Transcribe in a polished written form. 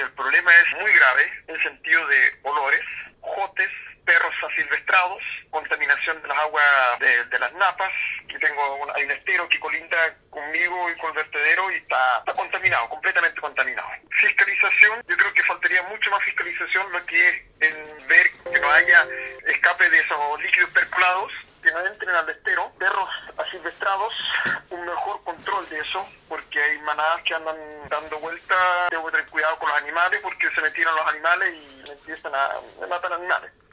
El problema es muy grave en sentido de olores, jotes, perros asilvestrados, contaminación de las aguas de las napas, que hay un estero que colinda conmigo y con el vertedero y está contaminado, completamente contaminado. Fiscalización, yo creo que faltaría mucho más fiscalización, lo que es en ver que no haya escape de esos líquidos percolados, que no entren al estero, perros asilvestrados, un mejor control de eso, porque hay manadas que andan dando vueltas. Tengo que tener cuidado con los animales porque se me tiran los animales y me empiezan a matar animales.